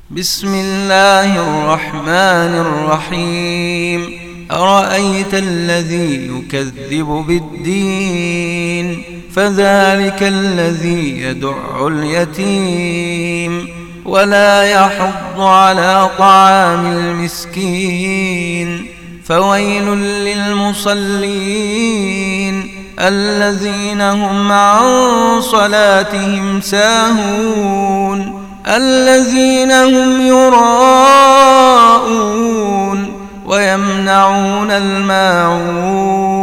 بسم الله الرحمن الرحيم أرأيت الذي يكذب بالدين فذلك الذي يدع اليتيم ولا يحض على طعام المسكين فويل للمصلين الذين هم عن صلاتهم ساهون الذين هم يراءون ويمنعون الماعون